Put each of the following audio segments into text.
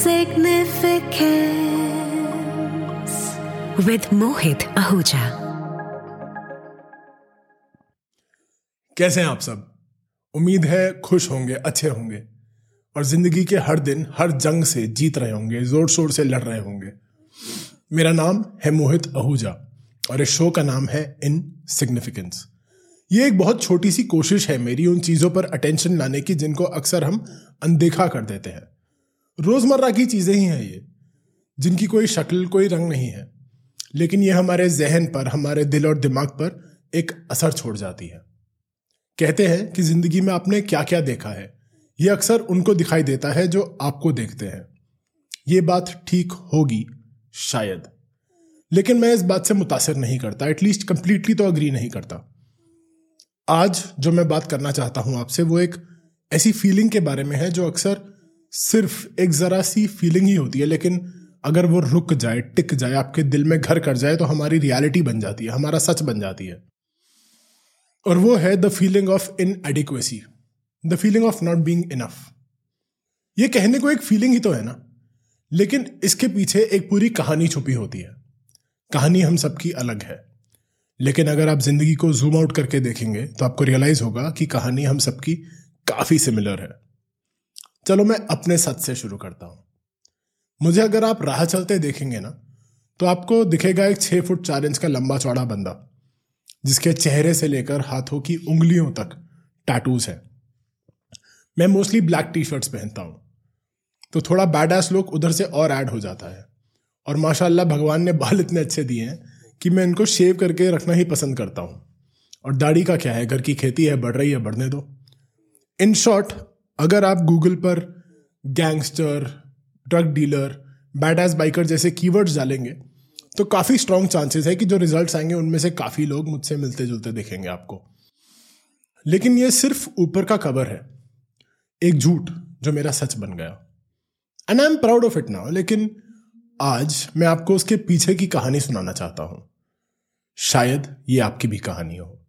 Significance with Mohit Ahuja। कैसे हैं आप सब? उम्मीद है खुश होंगे, अच्छे होंगे और जिंदगी के हर दिन हर जंग से जीत रहे होंगे, जोर शोर से लड़ रहे होंगे। मेरा नाम है मोहित आहूजा और इस शो का नाम है इन सिग्निफिकेंस। ये एक बहुत छोटी सी कोशिश है मेरी उन चीजों पर अटेंशन लाने की जिनको अक्सर हम अनदेखा कर देते हैं। रोजमर्रा की चीजें ही हैं ये, जिनकी कोई शक्ल कोई रंग नहीं है, लेकिन ये हमारे जहन पर, हमारे दिल और दिमाग पर एक असर छोड़ जाती है। कहते हैं कि जिंदगी में आपने क्या क्या देखा है, ये अक्सर उनको दिखाई देता है जो आपको देखते हैं। ये बात ठीक होगी शायद, लेकिन मैं इस बात से मुतासिर नहीं करता, एटलीस्ट कंप्लीटली तो अग्री नहीं करता। आज जो मैं बात करना चाहता हूं आपसे वो एक ऐसी फीलिंग के बारे में है जो अक्सर सिर्फ एक जरा सी फीलिंग ही होती है, लेकिन अगर वो रुक जाए, टिक जाए, आपके दिल में घर कर जाए तो हमारी रियलिटी बन जाती है, हमारा सच बन जाती है। और वो है the feeling of inadequacy, the feeling of not being enough. ये कहने को एक फीलिंग ही तो है ना, लेकिन इसके पीछे एक पूरी कहानी छुपी होती है। कहानी हम सबकी अलग है, लेकिन अगर आप जिंदगी को जूम आउट करके देखेंगे तो आपको रियलाइज होगा कि कहानी हम सबकी काफी सिमिलर है। चलो मैं अपने सच से शुरू करता हूं। मुझे अगर आप राह चलते देखेंगे ना तो आपको दिखेगा एक 6 फुट 4 इंच का लंबा चौड़ा बंदा जिसके चेहरे से लेकर हाथों की उंगलियों तक टैटूज है। मैं मोस्टली ब्लैक टी शर्ट्स पहनता हूं, तो थोड़ा बैडएस लुक उधर से और ऐड हो जाता है। और माशाल्लाह भगवान ने बाल इतने अच्छे दिए हैं कि मैं इनको शेव करके रखना ही पसंद करता हूं। और दाढ़ी का क्या है, घर की खेती है, बढ़ रही है, बढ़ने दो। इन शॉर्ट, अगर आप गूगल पर gangster, drug dealer, badass biker जैसे कीवर्ड्स डालेंगे तो काफी स्ट्रॉन्ग चांसेस है कि जो रिजल्ट्स आएंगे उनमें से काफी लोग मुझसे मिलते जुलते दिखेंगे आपको। लेकिन ये सिर्फ ऊपर का कवर है, एक झूठ जो मेरा सच बन गया। And I am proud of it now. लेकिन आज मैं आपको उसके पीछे की कहानी सुनाना चाहता हूं। शायद ये आपकी भी कहानी हो।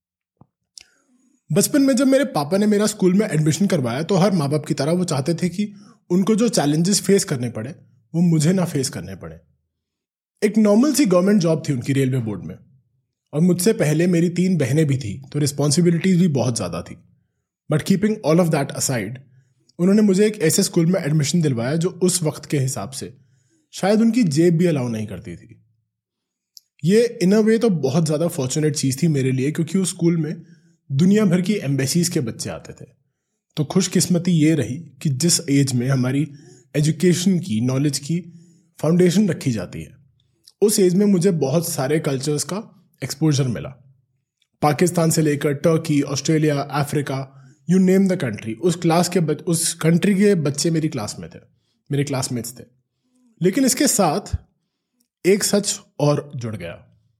बचपन में जब मेरे पापा ने मेरा स्कूल में एडमिशन करवाया तो हर माँ बाप की तरह वो चाहते थे कि उनको जो चैलेंजेस फेस करने पड़े वो मुझे ना फेस करने पड़े। एक नॉर्मल सी गवर्नमेंट जॉब थी उनकी रेलवे बोर्ड में, और मुझसे पहले मेरी 3 बहनें भी थी, तो रिस्पॉन्सिबिलिटीज भी बहुत ज़्यादा थी। But keeping all of that aside, उन्होंने मुझे एक ऐसे स्कूल में एडमिशन दिलवाया जो उस वक्त के हिसाब से शायद उनकी जेब भी अलाउ नहीं करती थी। ये इन अ वे तो बहुत ज़्यादा फॉर्चुनेट चीज़ थी मेरे लिए, क्योंकि उस स्कूल में दुनिया भर की एम्बेसीज के बच्चे आते थे। तो खुशकिस्मती ये रही कि जिस एज में हमारी एजुकेशन की, नॉलेज की फाउंडेशन रखी जाती है, उस एज में मुझे बहुत सारे कल्चर्स का एक्सपोजर मिला। पाकिस्तान से लेकर Turkey, Australia, Africa, you name the country, उस कंट्री के बच्चे मेरी क्लास में थे, मेरे क्लासमेट्स थे। लेकिन इसके साथ एक सच और जुड़ गया।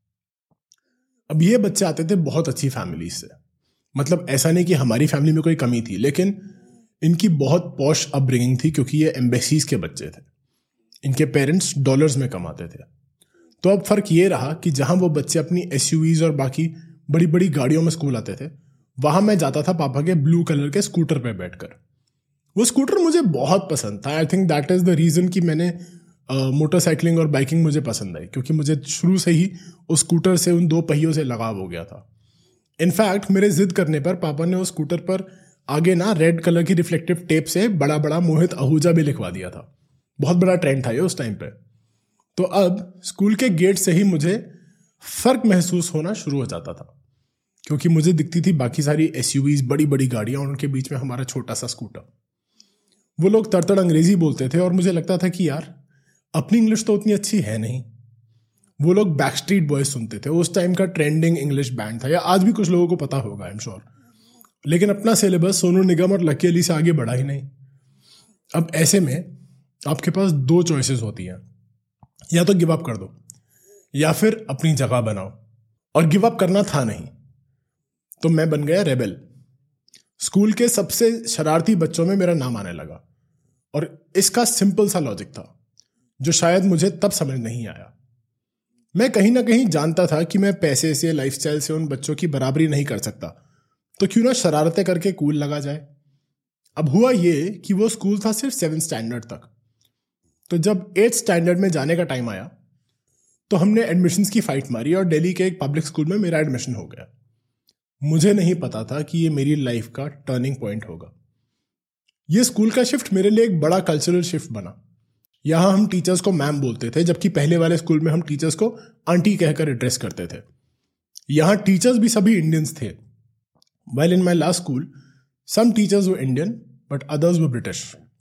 अब ये बच्चे आते थे बहुत अच्छी फैमिलीज से, मतलब ऐसा नहीं कि हमारी फैमिली में कोई कमी थी, लेकिन इनकी बहुत पॉश अपब्रिंगिंग थी क्योंकि ये एम्बेसीज के बच्चे थे। इनके पेरेंट्स डॉलर्स में कमाते थे। तो अब फर्क ये रहा कि जहां वो बच्चे अपनी एसयूवीज और बाकी बड़ी बड़ी गाड़ियों में स्कूल आते थे, वहां मैं जाता था पापा के ब्लू कलर के स्कूटर पे बैठकर। वो स्कूटर मुझे बहुत पसंद था। I think that is the reason कि मैंने मोटरसाइकिलिंग और बाइकिंग मुझे पसंद आई, क्योंकि मुझे शुरू से ही उस स्कूटर से, उन 2 पहियों से लगाव हो गया था। इनफैक्ट मेरे जिद करने पर पापा ने उस स्कूटर पर आगे ना रेड कलर की रिफ्लेक्टिव टेप से बड़ा बड़ा मोहित आहूजा भी लिखवा दिया था। बहुत बड़ा ट्रेंड था ये उस टाइम पे। तो अब स्कूल के गेट से ही मुझे फर्क महसूस होना शुरू हो जाता था, क्योंकि मुझे दिखती थी बाकी सारी एसयूवीज, बड़ी बड़ी गाड़ियां, और उनके बीच में हमारा छोटा सा स्कूटर। वो लोग तड़तड़ अंग्रेजी बोलते थे और मुझे लगता था कि यार अपनी इंग्लिश तो उतनी अच्छी है नहीं। वो लोग बैकस्ट्रीट बॉयज सुनते थे, उस टाइम का ट्रेंडिंग इंग्लिश बैंड था, या आज भी कुछ लोगों को पता होगा आई एम श्योर। लेकिन अपना सिलेबस सोनू निगम और लकी अली से आगे बढ़ा ही नहीं। अब ऐसे में आपके पास 2 चॉइसेस होती हैं, या तो गिव अप कर दो या फिर अपनी जगह बनाओ। और गिव अप करना था नहीं, तो मैं बन गया रेबेल। स्कूल के सबसे शरारती बच्चों में मेरा नाम आने लगा, और इसका सिंपल सा लॉजिक था जो शायद मुझे तब समझ नहीं आया। मैं कहीं ना कहीं जानता था कि मैं पैसे से, लाइफस्टाइल से उन बच्चों की बराबरी नहीं कर सकता, तो क्यों ना शरारतें करके कूल लगा जाए। अब हुआ ये कि वो स्कूल था सिर्फ 7th स्टैंडर्ड तक, तो जब 8th स्टैंडर्ड में जाने का टाइम आया तो हमने एडमिशन्स की फाइट मारी और दिल्ली के एक पब्लिक स्कूल में मेरा एडमिशन हो गया। मुझे नहीं पता था कि ये मेरी लाइफ का टर्निंग पॉइंट होगा। ये स्कूल का शिफ्ट मेरे लिए एक बड़ा कल्चरल शिफ्ट बना। यहाँ हम टीचर्स को मैम बोलते थे, जबकि पहले वाले स्कूल में हम टीचर्स को आंटी कहकर एड्रेस करते थे। यहाँ टीचर्स भी सभी इंडियंस थे। While in my last school, some teachers were Indian, but others were British.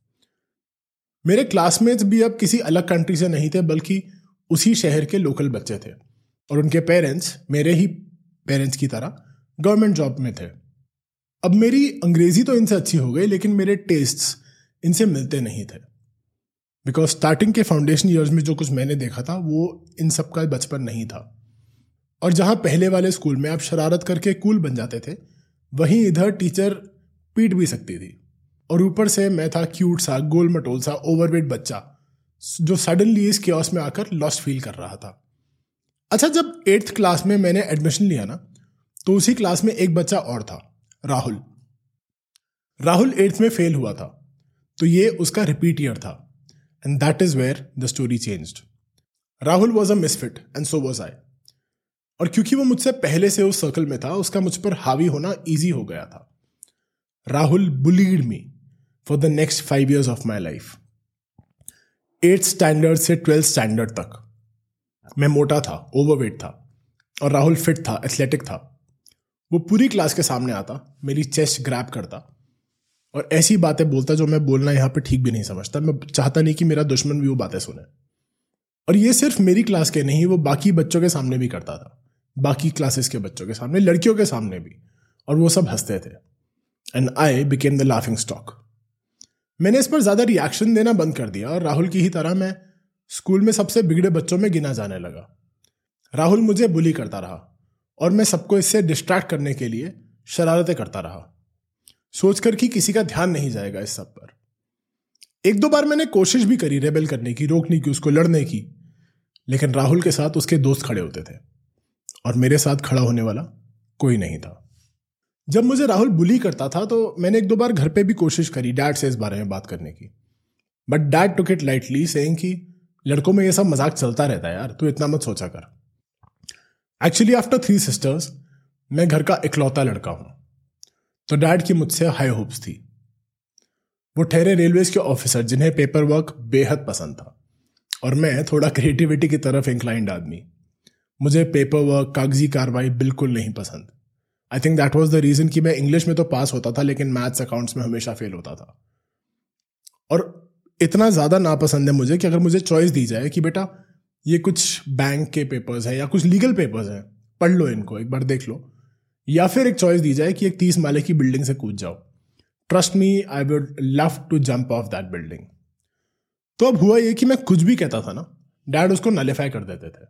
मेरे क्लासमेट्स भी अब किसी अलग कंट्री से नहीं थे, बल्कि उसी शहर के लोकल बच्चे थे, और उनके पेरेंट्स मेरे ही पेरेंट्स की तरह गवर्नमेंट जॉब में थे। अब मेरी अंग्रेजी तो इनसे अच्छी हो गई, लेकिन मेरे टेस्ट्स इनसे मिलते नहीं थे, बिकॉज स्टार्टिंग के फाउंडेशन ईयर्स में जो कुछ मैंने देखा था वो इन सब का बचपन नहीं था। और जहाँ पहले वाले स्कूल में आप शरारत करके कूल बन जाते थे, वहीं इधर टीचर पीट भी सकती थी। और ऊपर से मैं था क्यूट सा, गोल मटोल सा, ओवरवेट बच्चा जो सडनली इस केओस में आकर लॉस्ट फील कर रहा था। अच्छा, जब 8th क्लास में मैंने एडमिशन लिया ना, तो उसी क्लास में एक बच्चा और था, राहुल। राहुल 8th में फेल हुआ था, तो ये उसका रिपीट ईयर था। And that is where the story changed. Rahul was a misfit and so was I. और क्योंकि वो मुझसे पहले से उस सर्कल में था, उसका मुझ पर हावी होना ईजी हो गया था। Rahul bullied me for the next 5 years of my life. 8th standard से 12th स्टैंडर्ड तक मैं मोटा था, ओवरवेट था, और राहुल फिट था, एथलेटिक था। वो पूरी क्लास के सामने आता, मेरी चेस्ट ग्रैब करता और ऐसी बातें बोलता जो मैं बोलना यहाँ पे ठीक भी नहीं समझता। मैं चाहता नहीं कि मेरा दुश्मन भी वो बातें सुने। और ये सिर्फ मेरी क्लास के नहीं, वो बाकी बच्चों के सामने भी करता था, बाकी क्लासेस के बच्चों के सामने, लड़कियों के सामने भी, और वो सब हंसते थे। And I became the laughing stock. मैंने इस पर ज्यादा रिएक्शन देना बंद कर दिया और राहुल की ही तरह मैं स्कूल में सबसे बिगड़े बच्चों में गिना जाने लगा। राहुल मुझे बुली करता रहा और मैं सबको इससे डिस्ट्रैक्ट करने के लिए शरारतें करता रहा, सोचकर कि किसी का ध्यान नहीं जाएगा इस सब पर। 1-2 बार मैंने कोशिश भी करी रेबेल करने की, रोकने की, उसको लड़ने की, लेकिन राहुल के साथ उसके दोस्त खड़े होते थे और मेरे साथ खड़ा होने वाला कोई नहीं था। जब मुझे राहुल बुली करता था तो मैंने 1-2 बार घर पे भी कोशिश करी डैड से इस बारे में बात करने की, but dad took it lightly, saying कि लड़कों में ये सब मजाक चलता रहता है यार, तू इतना मत सोचा कर। एक्चुअली आफ्टर 3 sisters मैं घर का इकलौता लड़का हूं, तो डैड की मुझसे हाई होप्स थी। वो ठहरे रेलवेज के ऑफिसर जिन्हें पेपर वर्क बेहद पसंद था, और मैं थोड़ा क्रिएटिविटी की तरफ इंक्लाइंड आदमी। मुझे पेपर वर्क, कागजी कार्रवाई बिल्कुल नहीं पसंद। I think that was the reason कि मैं इंग्लिश में तो पास होता था, लेकिन मैथ्स अकाउंट्स में हमेशा फेल होता था। और इतना ज़्यादा नापसंद है मुझे कि अगर मुझे चॉइस दी जाए कि बेटा ये कुछ बैंक के पेपर्स हैं या कुछ लीगल पेपर्स हैं, पढ़ लो इनको, एक बार देख लो, या फिर एक चॉइस दी जाए कि एक 30 माले की बिल्डिंग से कूद जाओ, trust me I would love to jump off that building. तो अब हुआ ये कि मैं कुछ भी कहता था ना, डैड उसको नलिफाई कर देते थे।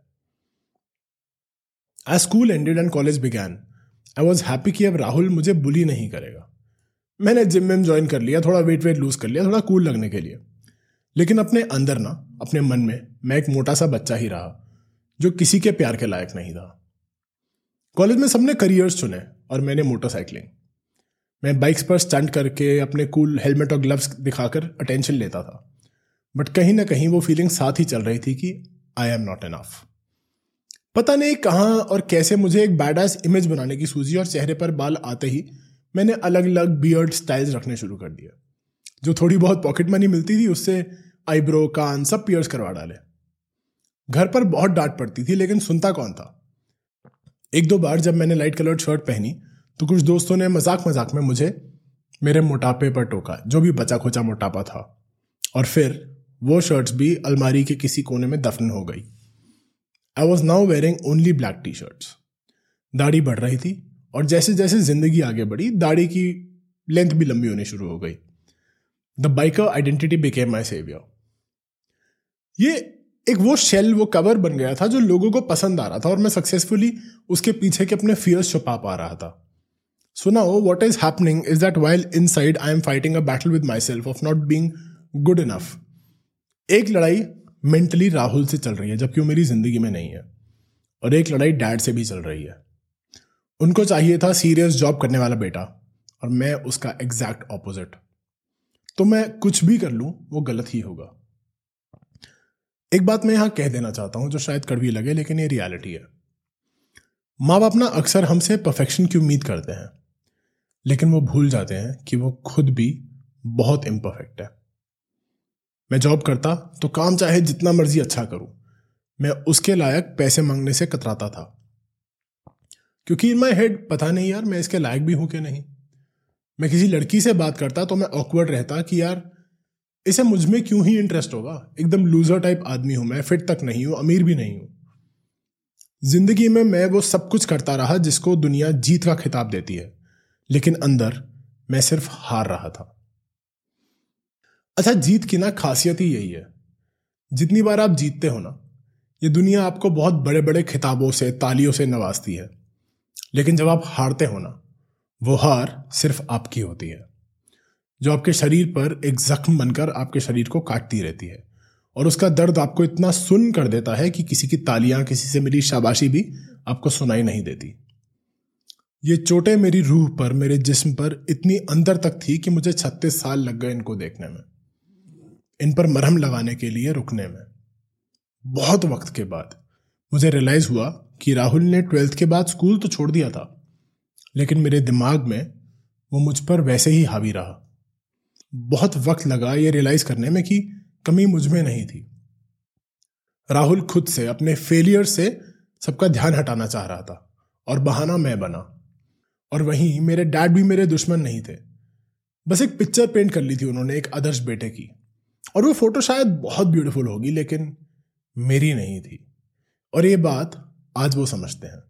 As school ended and college began, I was happy कि अब राहुल मुझे बुली नहीं करेगा। मैंने जिम में ज्वाइन कर लिया, थोड़ा वेट लूज कर लिया, थोड़ा कूल लगने के लिए, लेकिन अपने अंदर ना, अपने मन में मैं एक मोटा सा बच्चा ही रहा जो किसी के प्यार के लायक नहीं था। कॉलेज में सबने करियर्स चुने और मैंने मोटरसाइकिलिंग। मैं बाइक्स पर स्टंट करके अपने कूल हेलमेट और ग्लव्स दिखाकर अटेंशन लेता था, बट कहीं ना कहीं वो फीलिंग साथ ही चल रही थी कि आई एम नॉट इनफ। पता नहीं कहाँ और कैसे मुझे एक बैडएस इमेज बनाने की सूझी, और चेहरे पर बाल आते ही मैंने अलग अलग बियर्ड स्टाइल्स रखने शुरू कर दिया। जो थोड़ी बहुत पॉकेट मनी मिलती थी उससे आईब्रो, कान सब पियर्स करवा डाले। घर पर बहुत डांट पड़ती थी, लेकिन सुनता कौन था। 1-2 बार जब मैंने लाइट कलर्ड शर्ट पहनी तो कुछ दोस्तों ने मजाक मजाक में मुझे मेरे मोटापे पर टोका, जो भी बचा खोचा मोटापा था, और फिर वो शर्ट्स भी अलमारी के किसी कोने में दफन हो गई। I was now wearing only black T-shirts. दाढ़ी बढ़ रही थी और जैसे जैसे जिंदगी आगे बढ़ी, दाढ़ी की लेंथ भी लंबी होनी शुरू हो गई। The biker identity became my saviour. ये एक वो शेल, वो कवर बन गया था जो लोगों को पसंद आ रहा था, और मैं सक्सेसफुली उसके पीछे के अपने फियर्स छुपा पा रहा था। So now what is happening is that while inside I am fighting a battle with my self of not being good enough. एक लड़ाई मेंटली राहुल से चल रही है, जबकि वो मेरी जिंदगी में नहीं है, और एक लड़ाई डैड से भी चल रही है। उनको चाहिए था सीरियस जॉब करने वाला बेटा, और मैं उसका एग्जैक्ट ऑपोजिट। तो मैं कुछ भी कर लूं वो गलत ही होगा। एक बात मैं यहां कह देना चाहता हूं जो शायद कड़वी लगे, लेकिन ये रियलिटी है। माँ बाप ना अक्सर हमसे परफेक्शन की उम्मीद करते हैं, लेकिन वो भूल जाते हैं कि वो खुद भी बहुत इम्परफेक्ट है। मैं जॉब करता तो काम चाहे जितना मर्जी अच्छा करूं, मैं उसके लायक पैसे मांगने से कतराता था, क्योंकि इन माई हेड पता नहीं यार मैं इसके लायक भी हूं कि नहीं। मैं किसी लड़की से बात करता तो मैं ऑकवर्ड रहता कि यार इसे मुझ में क्यों ही इंटरेस्ट होगा, एकदम लूजर टाइप आदमी हूं मैं, फिट तक नहीं हूं, अमीर भी नहीं हूं। जिंदगी में मैं वो सब कुछ करता रहा जिसको दुनिया जीत का खिताब देती है, लेकिन अंदर मैं सिर्फ हार रहा था। अच्छा, जीत की ना खासियत ही यही है, जितनी बार आप जीतते हो ना, ये दुनिया आपको बहुत बड़े बड़े खिताबों से, तालियों से नवाजती है, लेकिन जब आप हारते हो ना, वो हार सिर्फ आपकी होती है, जो आपके शरीर पर एक जख्म बनकर आपके शरीर को काटती रहती है, और उसका दर्द आपको इतना सुन्न कर देता है कि किसी की तालियां, किसी से मिली शाबाशी भी आपको सुनाई नहीं देती। ये चोटें मेरी रूह पर, मेरे जिस्म पर इतनी अंदर तक थी कि मुझे 36 साल लग गए इनको देखने में, इन पर मरहम लगाने के लिए रुकने में। बहुत वक्त के बाद मुझे रियलाइज हुआ कि राहुल ने 12th के बाद स्कूल तो छोड़ दिया था, लेकिन मेरे दिमाग में वो मुझ पर वैसे ही हावी रहा। बहुत वक्त लगा ये रियलाइज करने में कि कमी मुझ में नहीं थी। राहुल खुद से, अपने फेलियर से सबका ध्यान हटाना चाह रहा था, और बहाना मैं बना। और वहीं मेरे डैड भी मेरे दुश्मन नहीं थे, बस एक पिक्चर पेंट कर ली थी उन्होंने एक आदर्श बेटे की, और वो फोटो शायद बहुत ब्यूटीफुल होगी, लेकिन मेरी नहीं थी। और ये बात आज वो समझते हैं।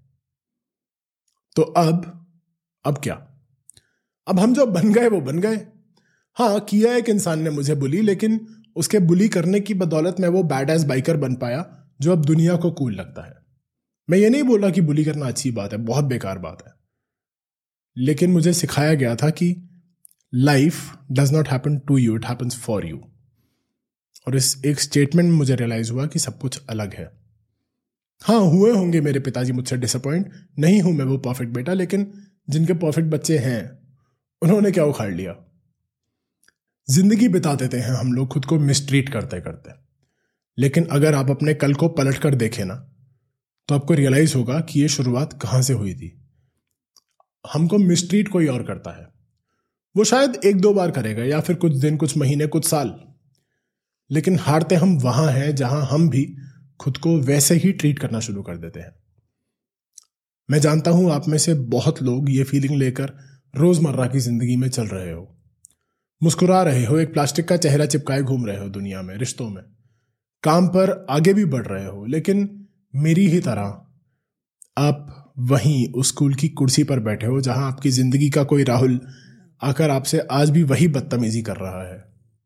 तो अब क्या? अब हम जो बन गए वो बन गए। हाँ, किया एक इंसान ने मुझे बुली, लेकिन उसके बुली करने की बदौलत मैं वो बैड एस बाइकर बन पाया जो अब दुनिया को कूल लगता है। मैं ये नहीं बोला कि बुली करना अच्छी बात है, बहुत बेकार बात है, लेकिन मुझे सिखाया गया था कि life does not happen to you, it happens for you. और इस एक स्टेटमेंट में मुझे रियलाइज हुआ कि सब कुछ अलग है। हाँ, हुए होंगे मेरे पिताजी मुझसे डिसअपॉइंट, नहीं हूं मैं वो परफेक्ट बेटा, लेकिन जिनके परफेक्ट बच्चे हैं उन्होंने क्या उखाड़ लिया। जिंदगी बिता देते हैं हम लोग खुद को मिसट्रीट करते करते, लेकिन अगर आप अपने कल को पलट कर देखें ना, तो आपको रियलाइज होगा कि ये शुरुआत कहां से हुई थी। हमको मिसट्रीट कोई और करता है, वो शायद 1-2 बार करेगा, या फिर कुछ दिन, कुछ महीने, कुछ साल, लेकिन हारते हम वहां हैं जहां हम भी खुद को वैसे ही ट्रीट करना शुरू कर देते हैं। मैं जानता हूं आप में से बहुत लोग ये फीलिंग लेकर रोजमर्रा की जिंदगी में चल रहे हो, मुस्कुरा रहे हो, एक प्लास्टिक का चेहरा चिपकाए घूम रहे हो दुनिया में, रिश्तों में, काम पर आगे भी बढ़ रहे हो, लेकिन मेरी ही तरह आप वहीं उस स्कूल की कुर्सी पर बैठे हो जहां आपकी जिंदगी का कोई राहुल आकर आपसे आज भी वही बदतमीजी कर रहा है।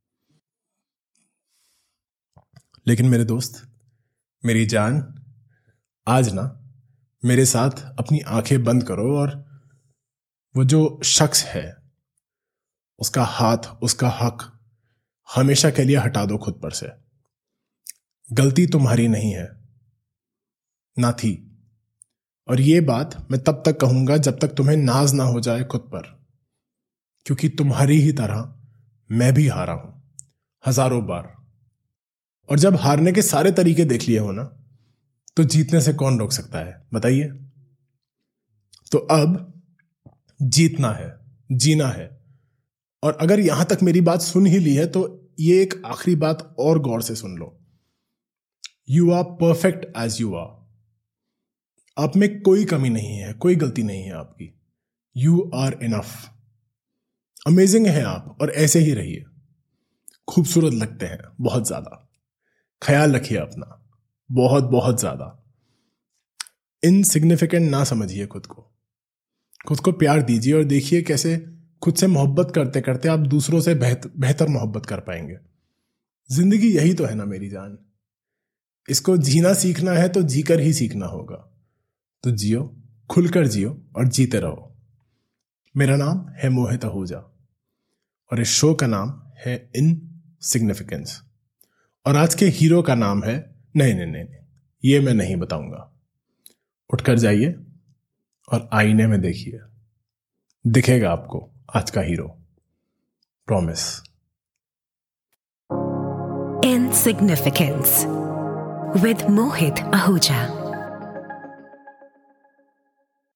लेकिन मेरे दोस्त, मेरी जान, आज ना मेरे साथ अपनी आंखें बंद करो और वो जो शख्स है उसका हाथ, उसका हक हमेशा के लिए हटा दो खुद पर से। गलती तुम्हारी नहीं है, ना थी, और ये बात मैं तब तक कहूंगा जब तक तुम्हें नाज ना हो जाए खुद पर, क्योंकि तुम्हारी ही तरह मैं भी हारा हूं हजारों बार। और जब हारने के सारे तरीके देख लिए हो ना, तो जीतने से कौन रोक सकता है, बताइए? तो अब जीतना है, जीना है। और अगर यहां तक मेरी बात सुन ही ली है तो ये एक आखिरी बात और गौर से सुन लो। You are perfect as you are. आप में कोई कमी नहीं है, कोई गलती नहीं है आपकी। You are enough. अमेजिंग है आप, और ऐसे ही रहिए। खूबसूरत लगते हैं बहुत ज्यादा। ख्याल रखिए अपना, बहुत बहुत ज्यादा। इनसिग्निफिकेंट ना समझिए खुद को। खुद को प्यार दीजिए और देखिए कैसे खुद से मोहब्बत करते करते आप दूसरों से बेहतर मोहब्बत कर पाएंगे। जिंदगी यही तो है ना मेरी जान। इसको जीना सीखना है तो जीकर ही सीखना होगा। तो जियो, खुलकर जियो और जीते रहो। मेरा नाम है मोहित आहूजा और इस शो का नाम है इनसिग्निफिकेंस। और आज के हीरो का नाम है नहीं, ये मैं नहीं बताऊंगा। उठकर जाइए और आईने में देखिए, दिखेगा आपको आज का hero, promise. Insignificance. with Mohit Ahuja.